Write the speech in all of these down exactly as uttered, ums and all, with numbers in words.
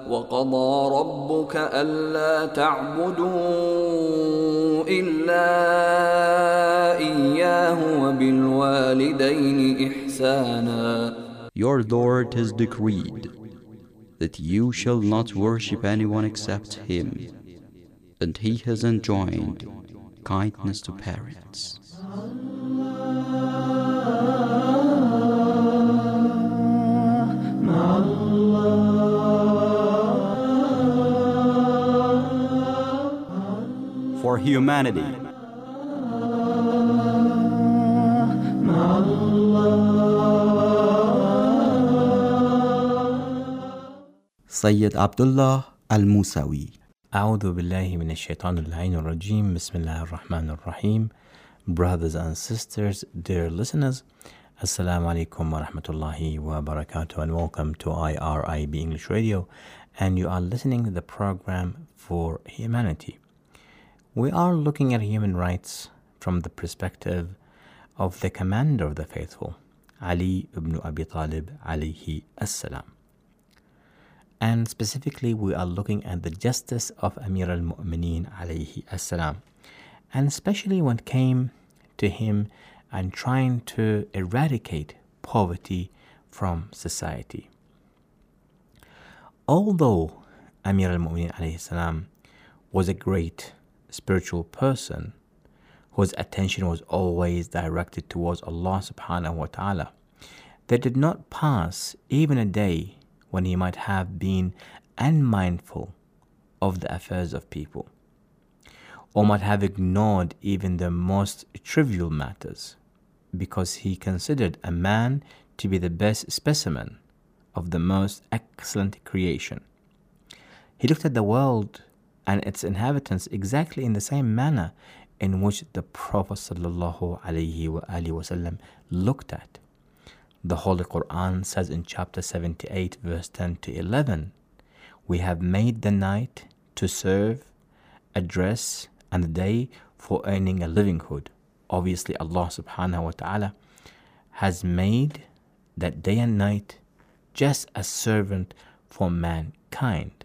وقضى ربك ألا تعبدوا إلا إياه وبالوالدين إحسانا. Your Lord has decreed that you shall not worship anyone except Him, and He has enjoined kindness to parents. For humanity, Sayyid Abdullah Al-Musawi. أعوذ بالله من الشيطان اللعين الرجيم بسم الله الرحمن الرحيم. Brothers and sisters, dear listeners, Assalamu alaikum wa rahmatullahi wa barakatuh, and welcome to I R I B English Radio, and you are listening to the program For Humanity. We are looking at human rights from the perspective of the commander of the faithful, Ali ibn Abi Talib alayhi as-salam. And specifically, we are looking at the justice of Amir al-Mu'mineen alayhi as-salam, and especially when it came to him and trying to eradicate poverty from society. Although Amir al-Mu'mineen alayhi as-salam was a great spiritual person whose attention was always directed towards Allah subhanahu wa ta'ala, there did not pass even a day when he might have been unmindful of the affairs of people, or might have ignored even the most trivial matters, because he considered a man to be the best specimen of the most excellent creation. He looked at the world and its inhabitants exactly in the same manner in which the Prophet sallallahu alaihi wasallam looked at. The Holy Quran says in chapter seventy-eight, verse ten to eleven, "We have made the night to serve, address, and the day for earning a livelihood." Obviously, Allah subhanahu wa ta'ala has made that day and night just a servant for mankind.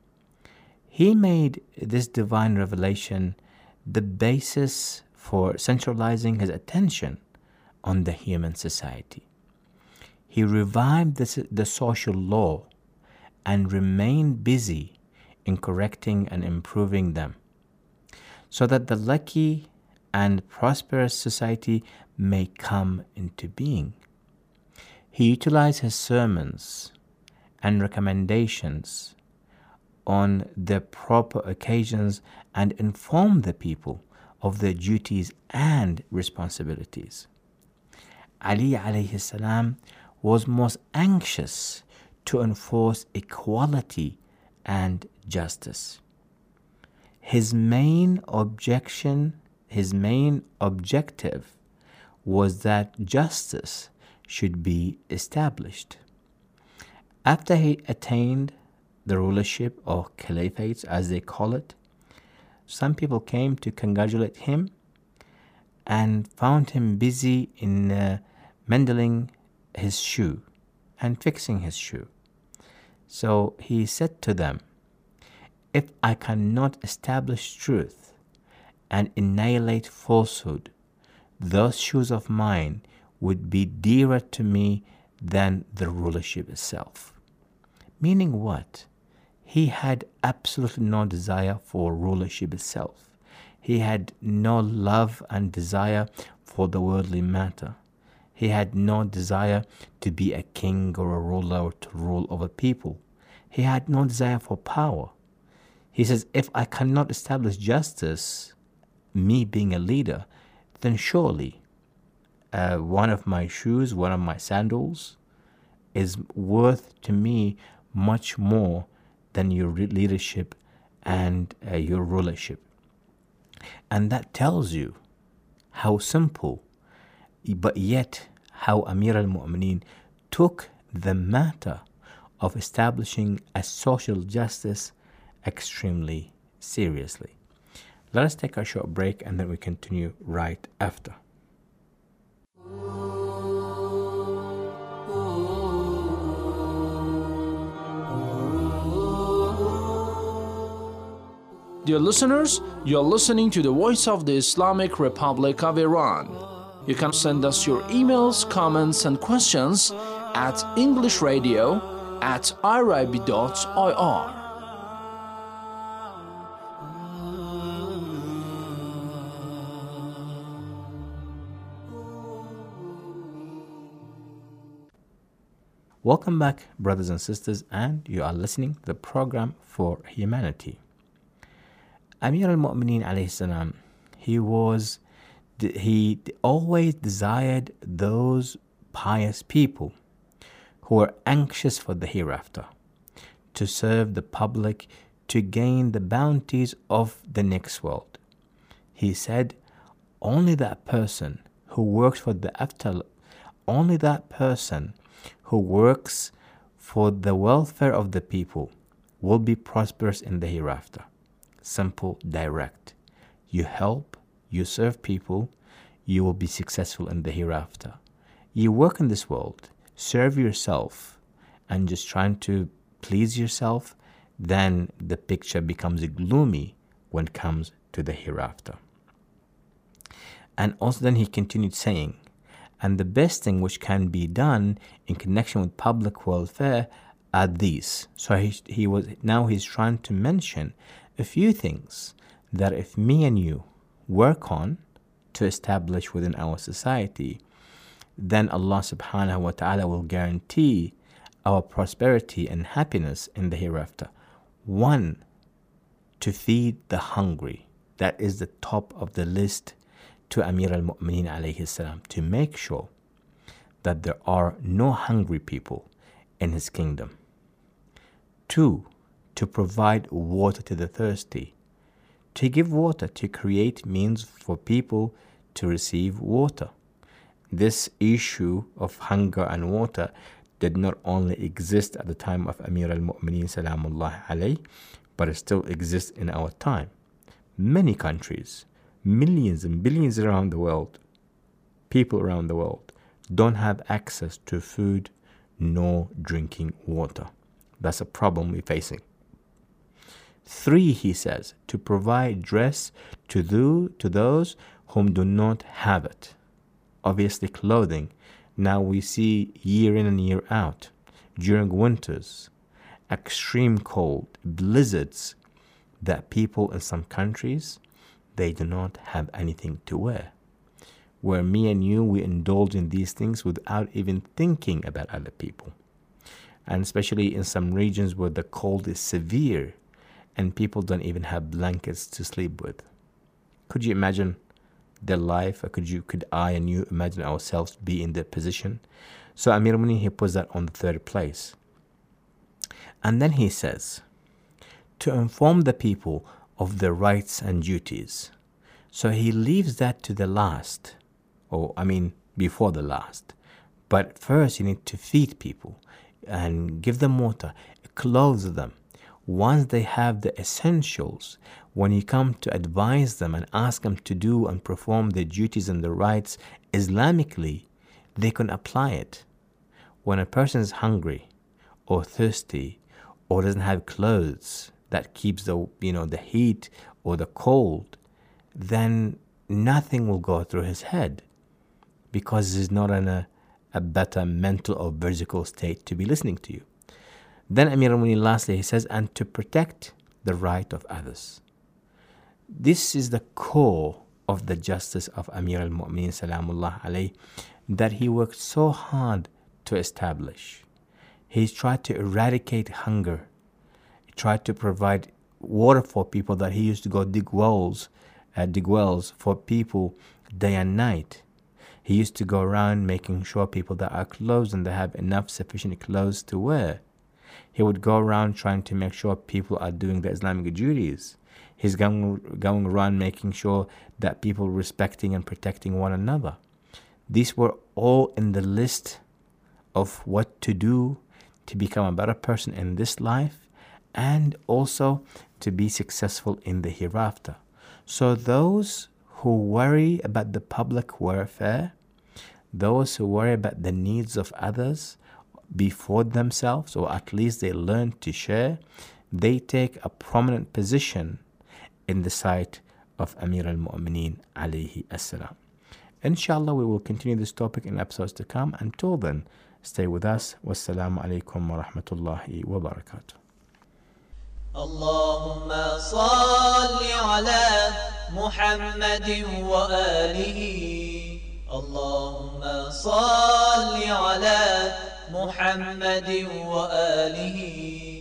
He made this divine revelation the basis for centralizing his attention on the human society. He revived the, the social law and remained busy in correcting and improving them, so that the lucky and prosperous society may come into being. He utilized his sermons and recommendations on the proper occasions and informed the people of their duties and responsibilities. Ali alayhi salam was most anxious to enforce equality and justice. His main objection, his main objective was that justice should be established. After he attained the rulership, or caliphate as they call it, some people came to congratulate him and found him busy in uh, mending his shoe and fixing his shoe. So he said to them, "If I cannot establish truth and annihilate falsehood, those shoes of mine would be dearer to me than the rulership itself." Meaning what? He had absolutely no desire for rulership itself. He had no love and desire for the worldly matter. He had no desire to be a king or a ruler or to rule over people. He had no desire for power. He says, if I cannot establish justice, me being a leader, then surely uh, one of my shoes, one of my sandals is worth to me much more than your leadership and uh, your rulership. And that tells you how simple, but yet how Amir al-Mu'mineen took the matter of establishing a social justice extremely seriously. Let us take a short break and then we continue right after. Dear listeners, you're listening to the voice of the Islamic Republic of Iran. You can send us your emails, comments, and questions at englishradio at irib dot I R. Welcome back, brothers and sisters, and you are listening to the program for humanity. Amir al-Mu'mineen alayhi salam, he was, he always desired those pious people who were anxious for the hereafter, to serve the public, to gain the bounties of the next world. He said, only that person who works for the after, only that person who works for the welfare of the people will be prosperous in the hereafter. Simple, direct. You help, you serve people, you will be successful in the hereafter. You work in this world, serve yourself, and just trying to please yourself, then the picture becomes gloomy when it comes to the hereafter. And also then he continued saying, and the best thing which can be done in connection with public welfare are these. So he, he was now he's trying to mention a few things that if me and you work on to establish within our society, then Allah subhanahu wa ta'ala will guarantee our prosperity and happiness in the hereafter. One, to feed the hungry. That is the top of the list to Amir al-Mu'mineen alayhi salam, to make sure that there are no hungry people in his kingdom. Two, to provide water to the thirsty. To give water, to create means for people to receive water. This issue of hunger and water did not only exist at the time of Amir al-Mu'mineen salamullah alayh, but it still exists in our time. Many countries, millions and billions around the world, people around the world, don't have access to food nor drinking water. That's a problem we're facing. Three, he says, to provide dress to, the, to those whom do not have it. Obviously clothing. Now we see year in and year out, during winters, extreme cold, blizzards, that people in some countries, they do not have anything to wear. Where me and you, we indulge in these things without even thinking about other people. And especially in some regions where the cold is severe and people don't even have blankets to sleep with. Could you imagine their life? Or could you, could I and you imagine ourselves be in their position? So Amir al-Mu'mineen, he puts that on the third place. And then he says, to inform the people of their rights and duties. So he leaves that to the last, or I mean before the last. But first you need to feed people and give them water, clothe them. Once they have the essentials, when you come to advise them and ask them to do and perform their duties and their rights Islamically, they can apply it. When a person is hungry or thirsty or doesn't have clothes that keeps the, you know, the heat or the cold, then nothing will go through his head because he's not in a, a better mental or physical state to be listening to you. Then Amir al-Mu'mineen lastly, he says, and to protect the right of others. This is the core of the justice of Amir al-Mu'mineen salamullah alayh, that he worked so hard to establish. He's tried to eradicate hunger. He tried to provide water for people, that he used to go dig wells, uh, dig wells for people day and night. He used to go around making sure people that are clothed and they have enough sufficient clothes to wear. He would go around trying to make sure people are doing their Islamic duties. He's going, going around making sure that people are respecting and protecting one another. These were all in the list of what to do to become a better person in this life and also to be successful in the hereafter. So those who worry about the public welfare, those who worry about the needs of others before themselves, or at least they learn to share, they take a prominent position in the sight of Amir al-Mu'mineen alayhi as-salam. Inshallah, we will continue this topic in episodes to come. Until then, stay with us. Wassalamu alaikum wa rahmatullahi wa barakatuh. اللهم صل على محمد وآله اللهم صل على محمد وآله